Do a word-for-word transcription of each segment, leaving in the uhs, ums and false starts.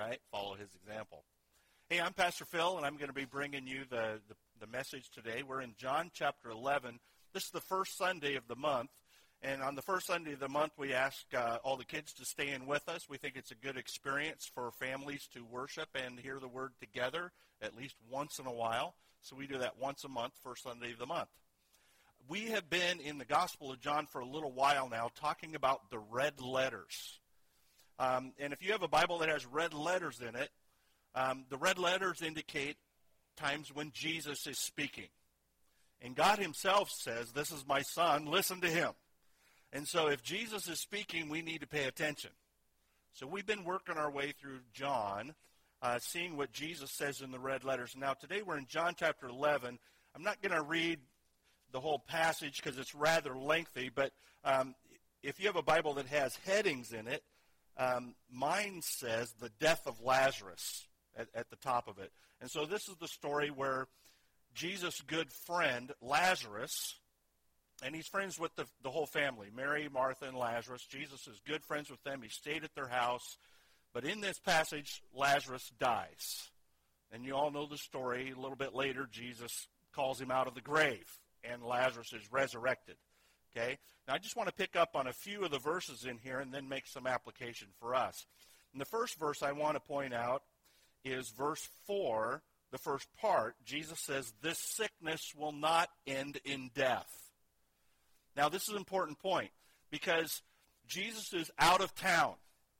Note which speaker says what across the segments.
Speaker 1: right? Follow his example. Hey, I'm Pastor Phil, and I'm going to be bringing you the, the, the message today. We're in John chapter eleven. This is the first Sunday of the month. And on the first Sunday of the month, we ask uh, all the kids to stay in with us. We think it's a good experience for families to worship and hear the word together at least once in a while. So we do that once a month, first Sunday of the month. We have been in the Gospel of John for a little while now talking about the red letters. Um, and if you have a Bible that has red letters in it, um, the red letters indicate times when Jesus is speaking. And God himself says, "This is my son, listen to him." And so if Jesus is speaking, we need to pay attention. So we've been working our way through John, uh, seeing what Jesus says in the red letters. Now today we're in John chapter eleven. I'm not going to read the whole passage because it's rather lengthy, but um, if you have a Bible that has headings in it, um, mine says the death of Lazarus at, at the top of it. And so this is the story where Jesus' good friend, Lazarus, and he's friends with the, the whole family, Mary, Martha, and Lazarus. Jesus is good friends with them. He stayed at their house. But in this passage, Lazarus dies. And you all know the story. A little bit later, Jesus calls him out of the grave, and Lazarus is resurrected. Okay? Now, I just want to pick up on a few of the verses in here and then make some application for us. And the first verse I want to point out is verse four, the first part. Jesus says, "This sickness will not end in death." Now, this is an important point because Jesus is out of town,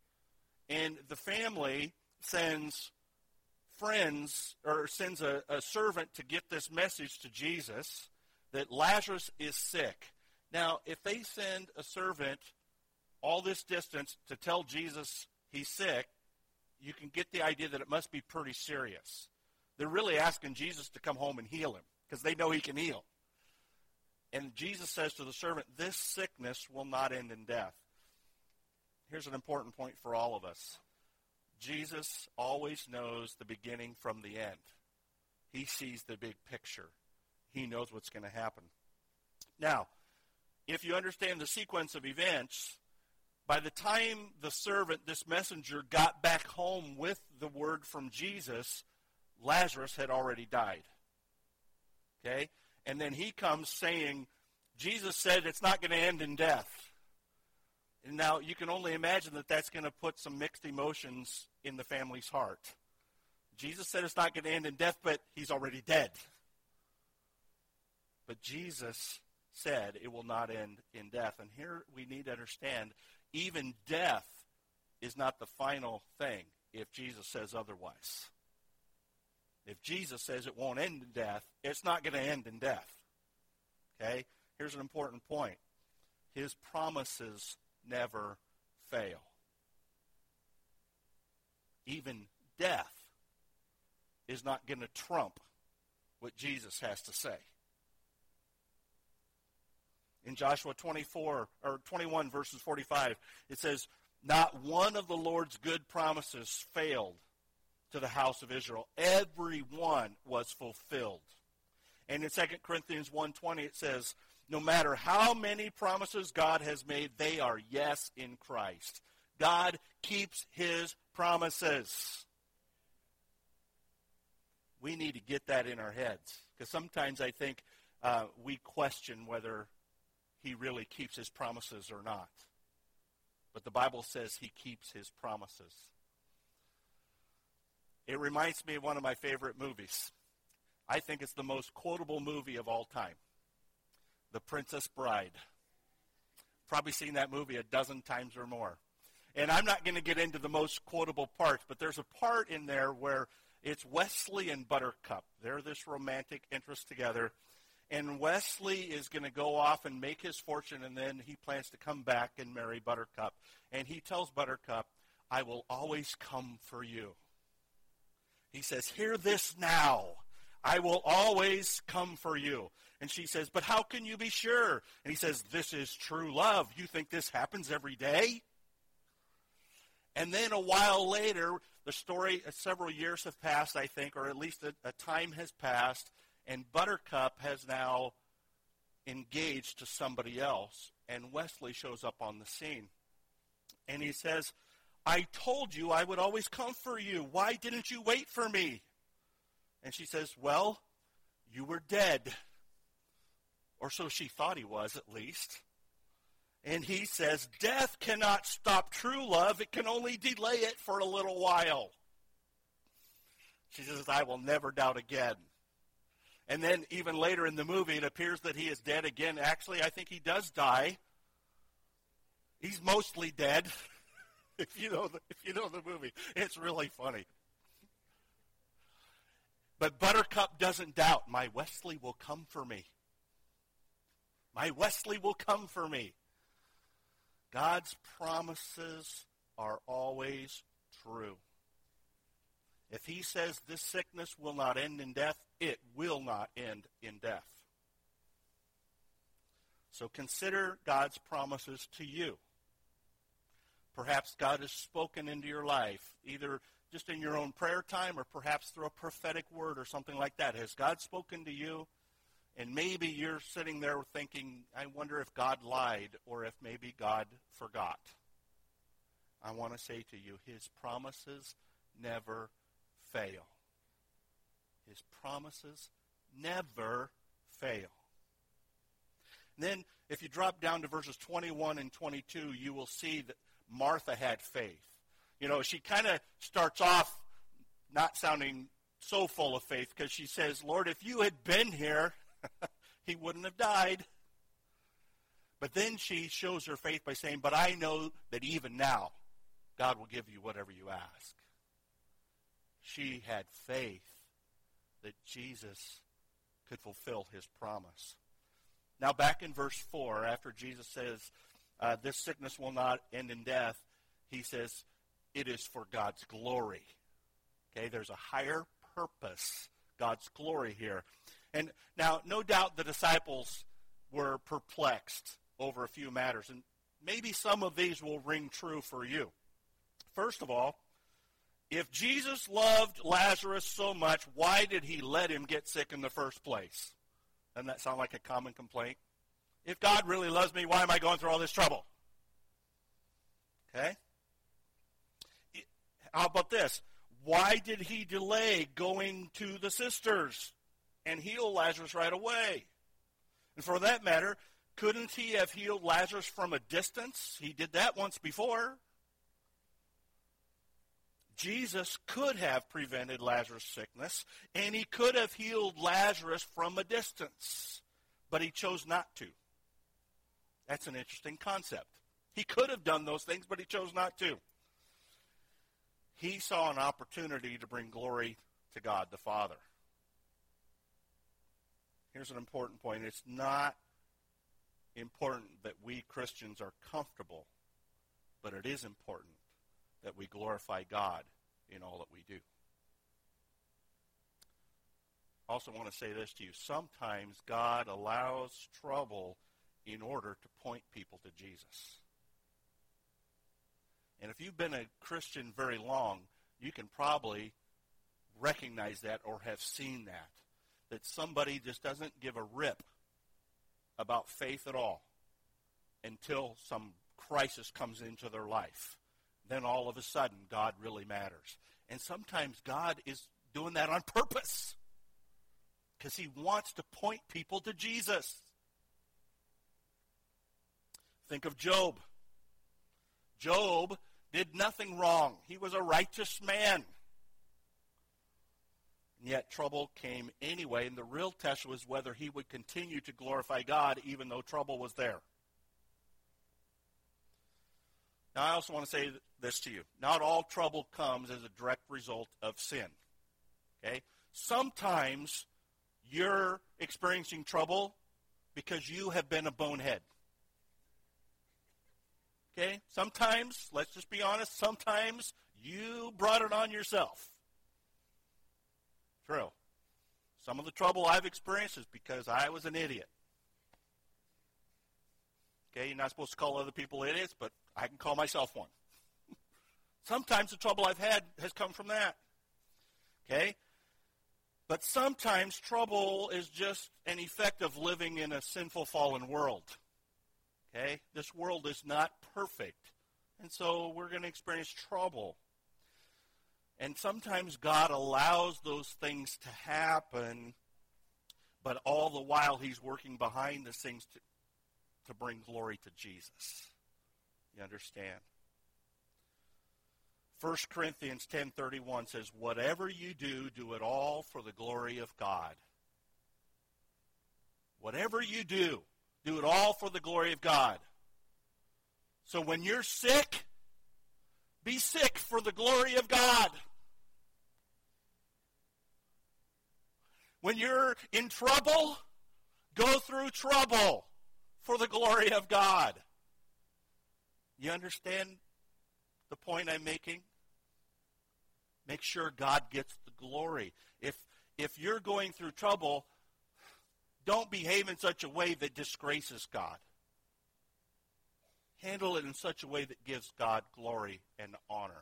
Speaker 1: and the family sends friends or sends a, a servant to get this message to Jesus that Lazarus is sick. Now, if they send a servant all this distance to tell Jesus he's sick, you can get the idea that it must be pretty serious. They're really asking Jesus to come home and heal him because they know he can heal. And Jesus says to the servant, "This sickness will not end in death." Here's an important point for all of us. Jesus always knows the beginning from the end. He sees the big picture. He knows what's going to happen. Now, if you understand the sequence of events, by the time the servant, this messenger, got back home with the word from Jesus, Lazarus had already died. Okay? And then he comes saying, Jesus said it's not going to end in death. And now you can only imagine that that's going to put some mixed emotions in the family's heart. Jesus said it's not going to end in death, but he's already dead. But Jesus said it will not end in death. And here we need to understand, even death is not the final thing if Jesus says otherwise. If Jesus says it won't end in death, it's not going to end in death. Okay? Here's an important point. His promises never fail. Even death is not going to trump what Jesus has to say. In Joshua twenty-four or twenty-one verses forty-five, it says, "Not one of the Lord's good promises failed to the house of Israel. Every one was fulfilled." And in Second Corinthians one twenty, it says, "No matter how many promises God has made, they are yes in Christ." God keeps his promises. We need to get that in our heads, because sometimes I think uh, we question whether he really keeps his promises or not. But the Bible says he keeps his promises. It reminds me of one of my favorite movies. I think it's the most quotable movie of all time. The Princess Bride. Probably seen that movie a dozen times or more. And I'm not going to get into the most quotable parts, but there's a part in there where it's Wesley and Buttercup. They're this romantic interest together. And Wesley is going to go off and make his fortune, and then he plans to come back and marry Buttercup. And he tells Buttercup, "I will always come for you." He says, "Hear this now. I will always come for you." And she says, "But how can you be sure?" And he says, "This is true love. You think this happens every day?" And then a while later, the story, uh, several years have passed, I think, or at least a, a time has passed, and Buttercup has now engaged to somebody else, and Wesley shows up on the scene. And he says, I told you I would always come for you. Why didn't you wait for me? And she says, well, you were dead. Or so she thought he was, at least. And he says, death cannot stop true love. It can only delay it for a little while. She says, I will never doubt again. And then even later in the movie, it appears that he is dead again. Actually, I think he does die. He's mostly dead. if you know the, if you know the movie, it's really funny. But Buttercup doesn't doubt. My Wesley will come for me. My Wesley will come for me. God's promises are always true. If he says this sickness will not end in death, it will not end in death. So consider God's promises to you. Perhaps God has spoken into your life, either just in your own prayer time or perhaps through a prophetic word or something like that. Has God spoken to you? And maybe you're sitting there thinking, I wonder if God lied or if maybe God forgot. I want to say to you, his promises never fail. His promises never fail. And then if you drop down to verses twenty-one and twenty-two, you will see that Martha had faith. You know, she kind of starts off not sounding so full of faith because she says, Lord, if you had been here, he wouldn't have died. But then she shows her faith by saying, but I know that even now, God will give you whatever you ask. She had faith that Jesus could fulfill his promise. Now back in verse four, after Jesus says, uh, this sickness will not end in death, he says, it is for God's glory. Okay, there's a higher purpose, God's glory here. And now, no doubt the disciples were perplexed over a few matters, and maybe some of these will ring true for you. First of all, if Jesus loved Lazarus so much, why did he let him get sick in the first place? Doesn't that sound like a common complaint? If God really loves me, why am I going through all this trouble? Okay? How about this? Why did he delay going to the sisters and heal Lazarus right away? And for that matter, couldn't he have healed Lazarus from a distance? He did that once before. Jesus could have prevented Lazarus' sickness, and he could have healed Lazarus from a distance, but he chose not to. That's an interesting concept. He could have done those things, but he chose not to. He saw an opportunity to bring glory to God the Father. Here's an important point. It's not important that we Christians are comfortable, but it is important that we glorify God in all that we do. I also want to say this to you. Sometimes God allows trouble in order to point people to Jesus. And if you've been a Christian very long, you can probably recognize that or have seen that. That somebody just doesn't give a rip about faith at all until some crisis comes into their life. Then all of a sudden, God really matters. And sometimes God is doing that on purpose because he wants to point people to Jesus. Think of Job. Job did nothing wrong. He was a righteous man. And yet trouble came anyway, and the real test was whether he would continue to glorify God even though trouble was there. Now, I also want to say this to you. Not all trouble comes as a direct result of sin. Okay? Sometimes you're experiencing trouble because you have been a bonehead. Okay? Sometimes, let's just be honest, sometimes you brought it on yourself. True. Some of the trouble I've experienced is because I was an idiot. Okay, you're not supposed to call other people idiots, but I can call myself one. Sometimes the trouble I've had has come from that. Okay? But sometimes trouble is just an effect of living in a sinful, fallen world. Okay? This world is not perfect. And so we're going to experience trouble. And sometimes God allows those things to happen, but all the while he's working behind the scenes to, to bring glory to Jesus. You understand? First Corinthians ten thirty-one says, whatever you do, do it all for the glory of God. Whatever you do, do it all for the glory of God. So when you're sick, be sick for the glory of God. When you're in trouble, go through trouble for the glory of God. You understand the point I'm making? Make sure God gets the glory. If if you're going through trouble, don't behave in such a way that disgraces God. Handle it in such a way that gives God glory and honor.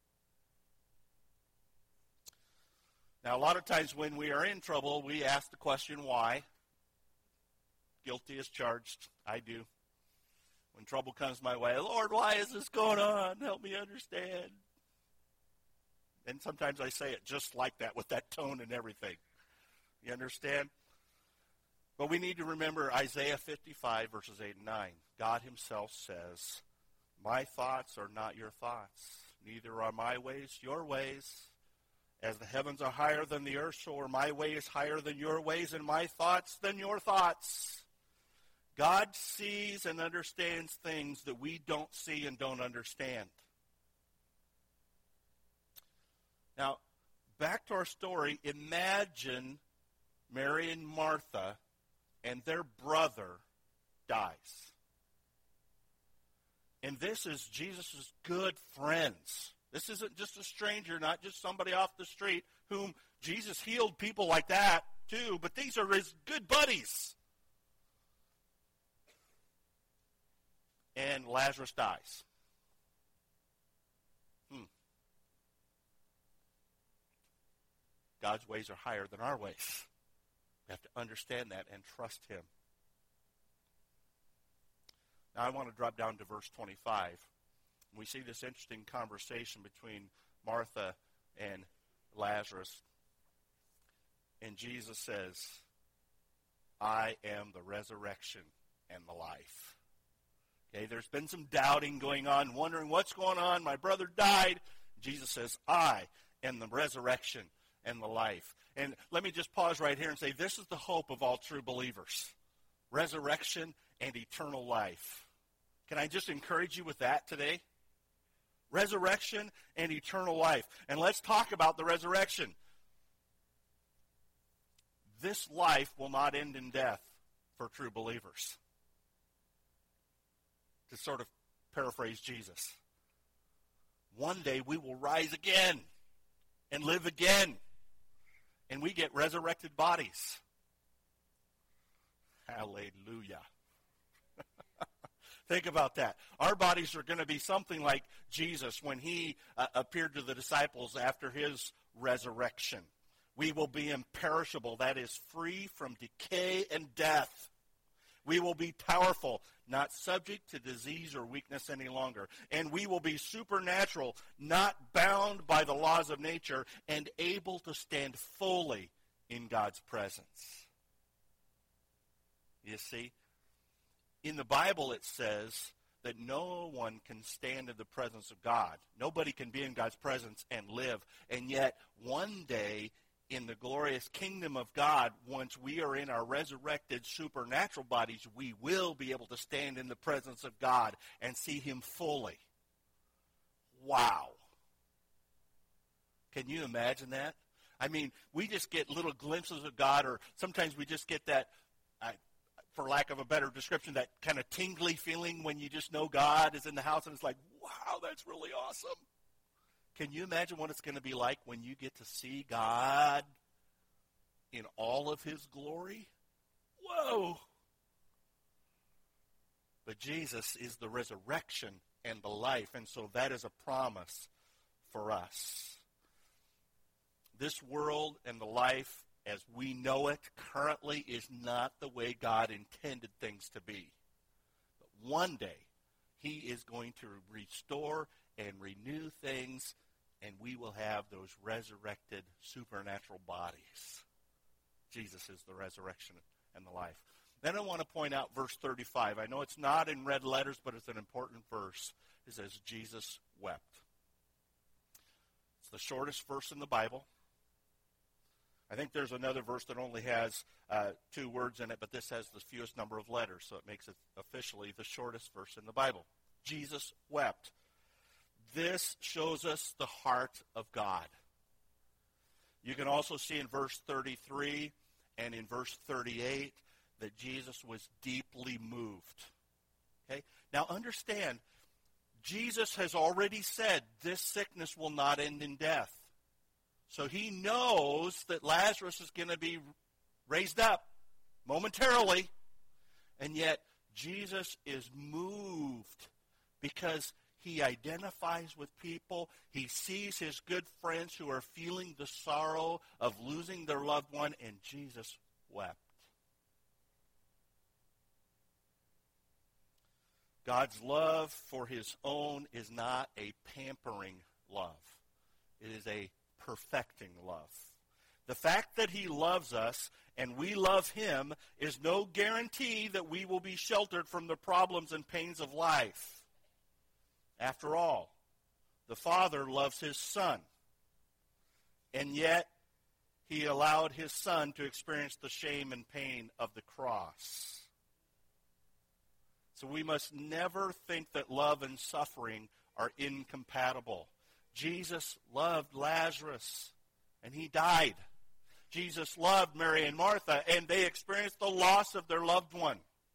Speaker 1: Now, a lot of times when we are in trouble, we ask the question, why? Guilty as charged. I do. When trouble comes my way, Lord, why is this going on? Help me understand. And sometimes I say it just like that, with that tone and everything. You understand? But we need to remember Isaiah fifty-five, verses eight and nine. God himself says, my thoughts are not your thoughts, neither are my ways your ways. As the heavens are higher than the earth, so are my ways higher than your ways, and my thoughts than your thoughts. God sees and understands things that we don't see and don't understand. Now, back to our story. Imagine Mary and Martha and their brother dies. And this is Jesus' good friends. This isn't just a stranger, not just somebody off the street whom Jesus healed people like that too, but these are his good buddies. And Lazarus dies. Hmm. God's ways are higher than our ways. We have to understand that and trust him. Now I want to drop down to verse twenty-five. We see this interesting conversation between Martha and Lazarus. And Jesus says, I am the resurrection and the life. Okay, there's been some doubting going on, wondering what's going on. My brother died. Jesus says, I am the resurrection and the life. And let me just pause right here and say, this is the hope of all true believers. Resurrection and eternal life. Can I just encourage you with that today? Resurrection and eternal life. And let's talk about the resurrection. This life will not end in death for true believers. To sort of paraphrase Jesus. One day we will rise again and live again. And we get resurrected bodies. Hallelujah. Think about that. Our bodies are going to be something like Jesus when he uh, appeared to the disciples after his resurrection. We will be imperishable, that is, free from decay and death. We will be powerful, not subject to disease or weakness any longer. And we will be supernatural, not bound by the laws of nature, and able to stand fully in God's presence. You see? In the Bible it says that no one can stand in the presence of God. Nobody can be in God's presence and live. And yet, one day, in the glorious kingdom of God, once we are in our resurrected supernatural bodies, we will be able to stand in the presence of God and see him fully. Wow. Can you imagine that? I mean, we just get little glimpses of God, or sometimes we just get that, I, for lack of a better description, that kind of tingly feeling when you just know God is in the house, and it's like, wow, that's really awesome. Can you imagine what it's going to be like when you get to see God in all of his glory? Whoa! But Jesus is the resurrection and the life, and so that is a promise for us. This world and the life as we know it currently is not the way God intended things to be. But one day, He is going to restore and renew things, and we will have those resurrected supernatural bodies. Jesus is the resurrection and the life. Then I want to point out verse thirty-five. I know it's not in red letters, but it's an important verse. It says, Jesus wept. It's the shortest verse in the Bible. I think there's another verse that only has uh, two words in it, but this has the fewest number of letters, so it makes it officially the shortest verse in the Bible. Jesus wept. This shows us the heart of God. You can also see in verse thirty-three and in verse thirty-eight that Jesus was deeply moved. Okay? Now understand, Jesus has already said this sickness will not end in death. So he knows that Lazarus is going to be raised up momentarily. And yet Jesus is moved because he identifies with people. He sees his good friends who are feeling the sorrow of losing their loved one, and Jesus wept. God's love for his own is not a pampering love. It is a perfecting love. The fact that he loves us and we love him is no guarantee that we will be sheltered from the problems and pains of life. After all, the Father loves his Son, and yet he allowed his Son to experience the shame and pain of the cross. So we must never think that love and suffering are incompatible. Jesus loved Lazarus, and he died. Jesus loved Mary and Martha, and they experienced the loss of their loved one.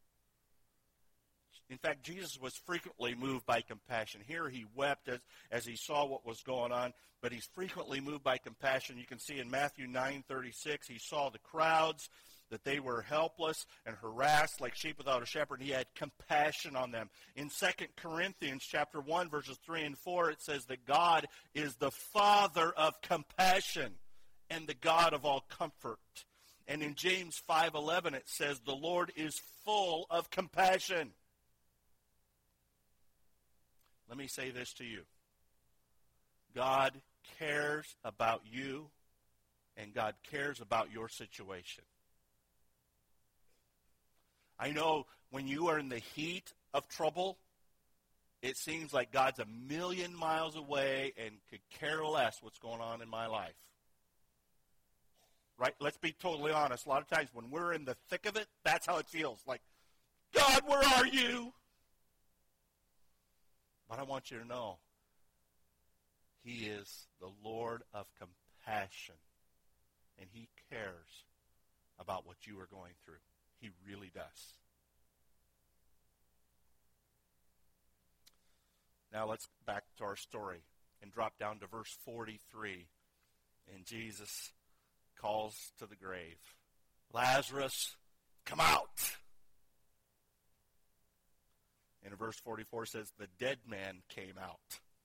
Speaker 1: In fact, Jesus was frequently moved by compassion. Here he wept as, as he saw what was going on, but he's frequently moved by compassion. You can see in Matthew nine thirty-six, he saw the crowds, that they were helpless and harassed like sheep without a shepherd. He had compassion on them. In Second Corinthians chapter one, verses three and four, it says that God is the Father of compassion and the God of all comfort. And in James five eleven, it says the Lord is full of compassion. Let me say this to you. God cares about you, and God cares about your situation. I know when you are in the heat of trouble, it seems like God's a million miles away and could care less what's going on in my life. Right? Let's be totally honest. A lot of times when we're in the thick of it, that's how it feels. Like, God, where are you? But I want you to know, he is the Lord of compassion, and he cares about what you are going through. He really does. Now let's back to our story and drop down to verse forty-three. And Jesus calls to the grave, Lazarus, come out. And verse forty-four says, the dead man came out.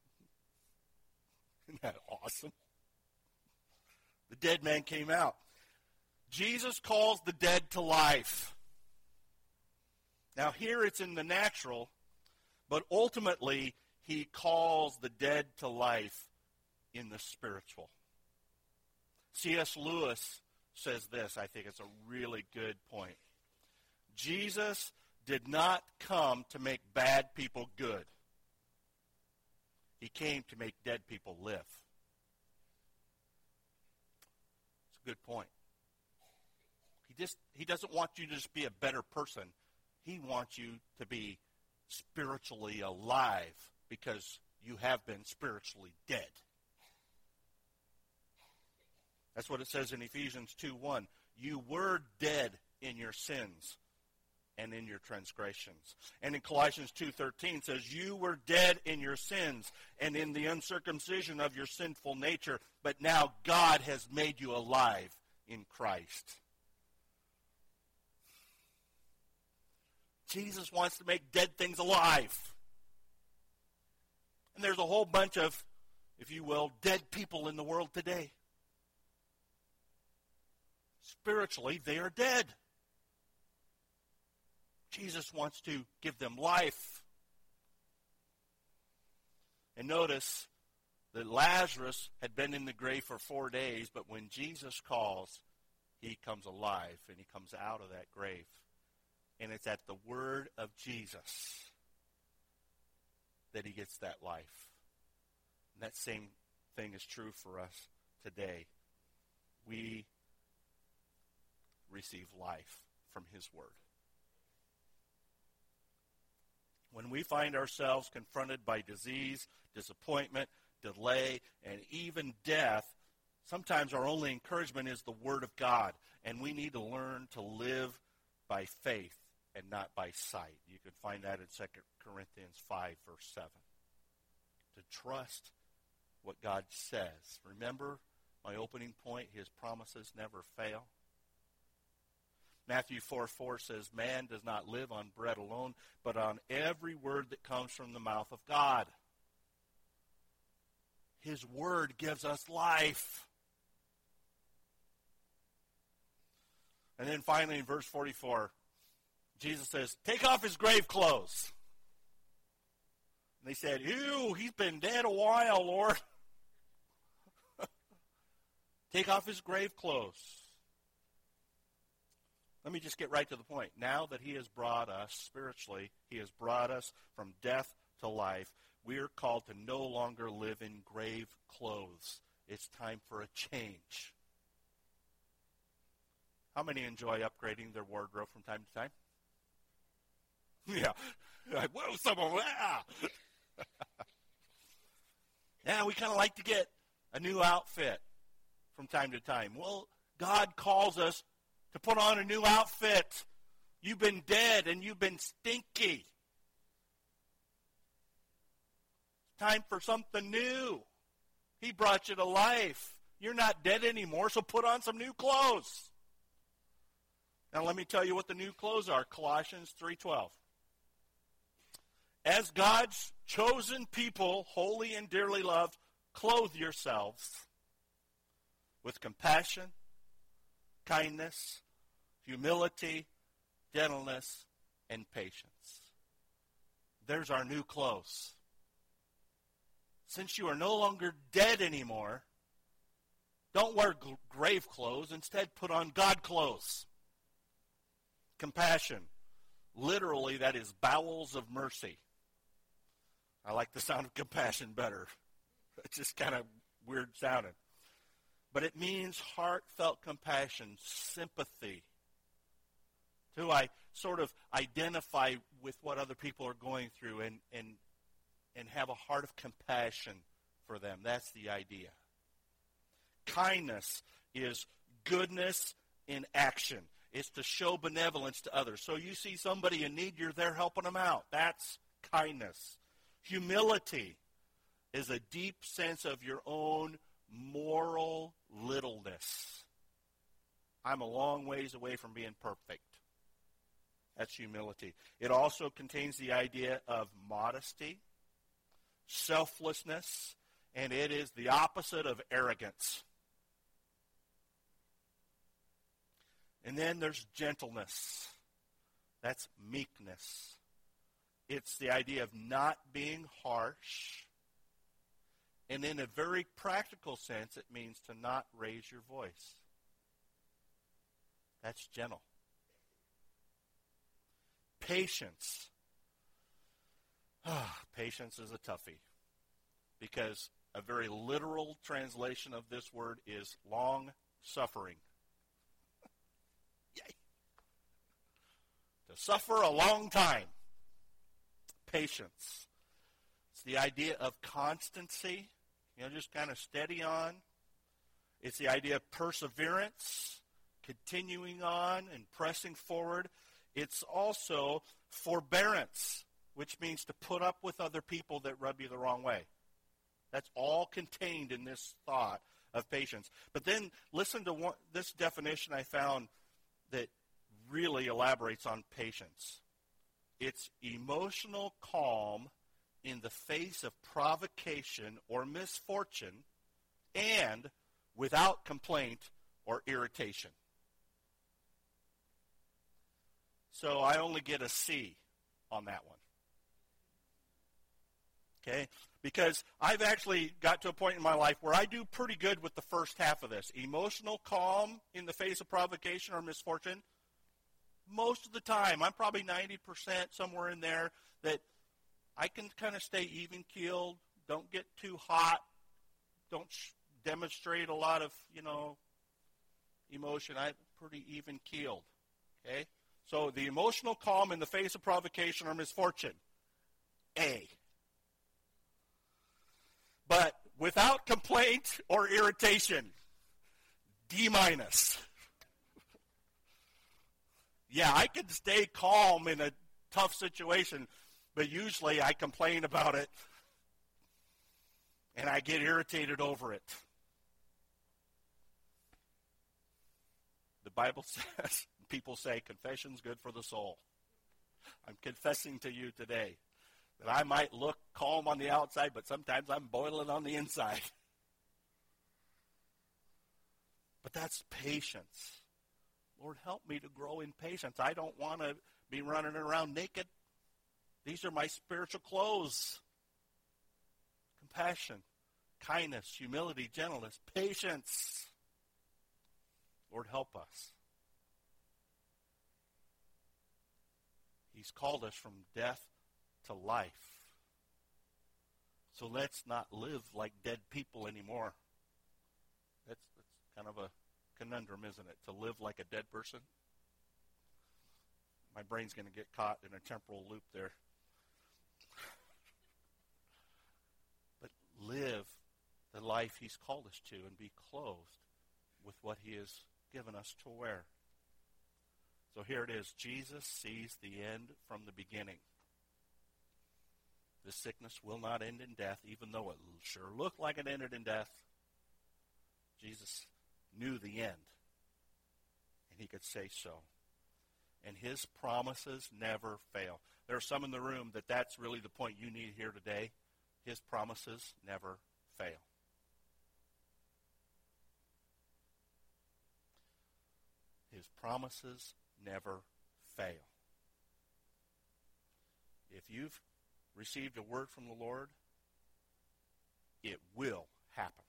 Speaker 1: Isn't that awesome? The dead man came out. Jesus calls the dead to life. Now here it's in the natural, but ultimately he calls the dead to life in the spiritual. C S Lewis says this, I think it's a really good point. Jesus did not come to make bad people good. He came to make dead people live. It's a good point. He just he doesn't want you to just be a better person. He wants you to be spiritually alive because you have been spiritually dead. That's what it says in Ephesians two one. You were dead in your sins and in your transgressions. And in Colossians two thirteen it says, you were dead in your sins and in the uncircumcision of your sinful nature, but now God has made you alive in Christ. Jesus wants to make dead things alive. And there's a whole bunch of, if you will, dead people in the world today. Spiritually, they are dead. Jesus wants to give them life. And notice that Lazarus had been in the grave for four days, but when Jesus calls, he comes alive, and he comes out of that grave. And it's at the word of Jesus that he gets that life. And that same thing is true for us today. We receive life from his word. When we find ourselves confronted by disease, disappointment, delay, and even death, sometimes our only encouragement is the word of God, and we need to learn to live by faith and not by sight. You can find that in Second Corinthians five, verse seven. To trust what God says. Remember my opening point, his promises never fail. Matthew four four says, man does not live on bread alone, but on every word that comes from the mouth of God. His word gives us life. And then finally in verse forty-four, Jesus says, take off his grave clothes. And they said, ew, he's been dead a while, Lord. Take off his grave clothes. Let me just get right to the point. Now that he has brought us, spiritually, he has brought us from death to life, we are called to no longer live in grave clothes. It's time for a change. How many enjoy upgrading their wardrobe from time to time? Yeah. Like, whoa, someone, ah. Yeah, we kind of like to get a new outfit from time to time. Well, God calls us to put on a new outfit. You've been dead and you've been stinky. Time for something new. He brought you to life. You're not dead anymore, so put on some new clothes. Now let me tell you what the new clothes are. Colossians three twelve. As God's chosen people, holy and dearly loved, clothe yourselves with compassion, kindness, humility, gentleness, and patience. There's our new clothes. Since you are no longer dead anymore, don't wear g- grave clothes. Instead, put on God clothes. Compassion. Literally, that is bowels of mercy. I like the sound of compassion better. It's just kind of weird sounding. But it means heartfelt compassion, sympathy. To I sort of identify with what other people are going through and, and, and have a heart of compassion for them. That's the idea. Kindness is goodness in action. It's to show benevolence to others. So you see somebody in need, you're there helping them out. That's kindness. Humility is a deep sense of your own moral littleness. I'm a long ways away from being perfect. That's humility. It also contains the idea of modesty, selflessness, and it is the opposite of arrogance. And then there's gentleness. That's meekness. It's the idea of not being harsh. And in a very practical sense, it means to not raise your voice. That's gentle. Patience. Ah, patience is a toughie. Because a very literal translation of this word is long suffering. Yay. To suffer a long time. Patience. It's the idea of constancy, you know, just kind of steady on. It's the idea of perseverance, continuing on and pressing forward. It's also forbearance, which means to put up with other people that rub you the wrong way. That's all contained in this thought of patience. But then listen to one, this definition I found that really elaborates on patience. It's emotional calm in the face of provocation or misfortune and without complaint or irritation. So I only get a C on that one. Okay? Because I've actually got to a point in my life where I do pretty good with the first half of this. Emotional calm in the face of provocation or misfortune. Most of the time, I'm probably ninety percent somewhere in there, that I can kind of stay even-keeled, don't get too hot, don't sh- demonstrate a lot of, you know, emotion. I'm pretty even-keeled. Okay? So the emotional calm in the face of provocation or misfortune. A. But without complaint or irritation, D minus. Yeah, I can stay calm in a tough situation, but usually I complain about it and I get irritated over it. The Bible says, people say, confession's good for the soul. I'm confessing to you today that I might look calm on the outside, but sometimes I'm boiling on the inside. But that's patience. Lord, help me to grow in patience. I don't want to be running around naked. These are my spiritual clothes. Compassion, kindness, humility, gentleness, patience. Lord, help us. He's called us from death to life. So let's not live like dead people anymore. That's, that's kind of a conundrum, isn't it? To live like a dead person. My brain's going to get caught in a temporal loop there. But live the life he's called us to and be clothed with what he has given us to wear. So here it is. Jesus sees the end from the beginning. This sickness will not end in death, even though it sure looked like it ended in death. Jesus knew the end, and he could say so. And his promises never fail. There are some in the room that that's really the point you need here today. His promises never fail. His promises never fail. If you've received a word from the Lord, it will happen.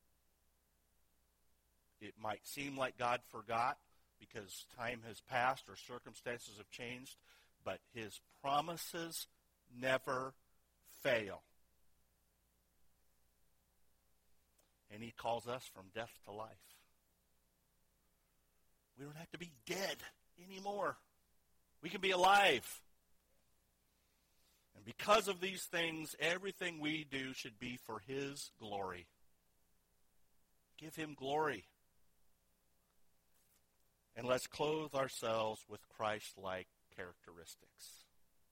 Speaker 1: It might seem like God forgot because time has passed or circumstances have changed, but his promises never fail. And he calls us from death to life. We don't have to be dead anymore. We can be alive. And because of these things, everything we do should be for his glory. Give him glory. And let's clothe ourselves with Christ-like characteristics.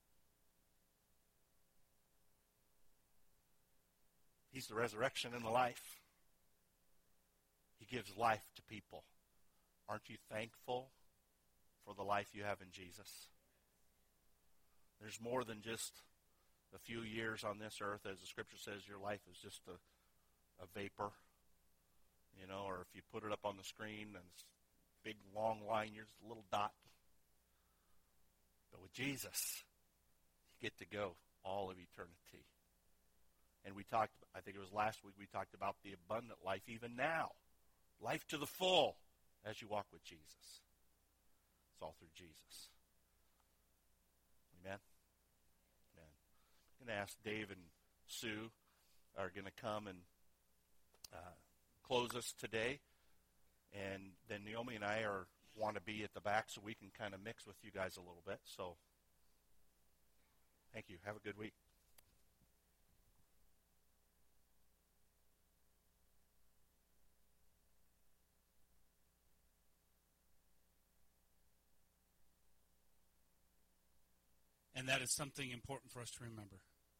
Speaker 1: He's the resurrection and the life. He gives life to people. Aren't you thankful for the life you have in Jesus? There's more than just a few years on this earth. As the scripture says, your life is just a, a vapor. You know, or if you put it up on the screen and it's a big long line, you're just a little dot. But with Jesus, you get to go all of eternity. And we talked, I think it was last week, we talked about the abundant life even now. Life to the full as you walk with Jesus. It's all through Jesus. Amen? Amen. I'm going to ask Dave and Sue are going to come and uh, close us today. And then Naomi and I are want to be at the back so we can kind of mix with you guys a little bit. So thank you. Have a good week.
Speaker 2: And that is something important for us to remember.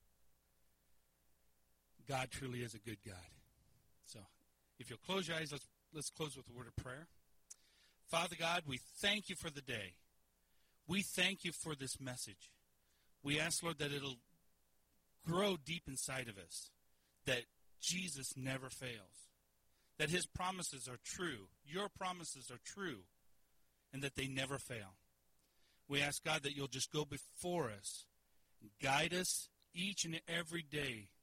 Speaker 2: God truly is a good God. So, if you'll close your eyes, let's, let's close with a word of prayer. Father God, we thank you for the day. We thank you for this message. We ask, Lord, that it'll grow deep inside of us, that Jesus never fails, that his promises are true, your promises are true, and that they never fail. We ask, God, that you'll just go before us and guide us each and every day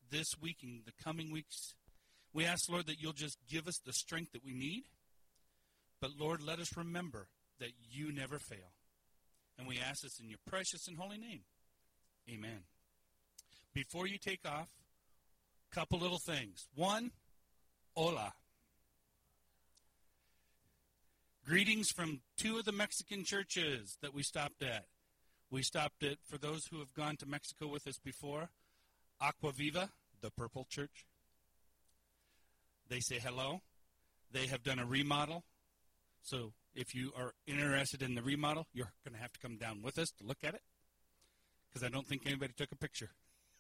Speaker 2: this week and the coming weeks. We ask, Lord, that you'll just give us the strength that we need. But, Lord, let us remember that you never fail. And we ask this in your precious and holy name. Amen. Before you take off, a couple little things. One, hola. Greetings from two of the Mexican churches that we stopped at. We stopped at, for those who have gone to Mexico with us before, Aqua Viva, the Purple Church. They say hello. They have done a remodel. So if you are interested in the remodel, you're going to have to come down with us to look at it, because I don't think anybody took a picture.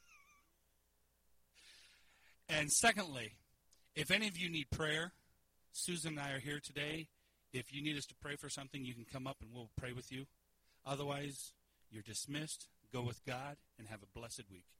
Speaker 2: And secondly, if any of you need prayer, Susan and I are here today. If you need us to pray for something, you can come up and we'll pray with you. Otherwise, you're dismissed. Go with God and have a blessed week.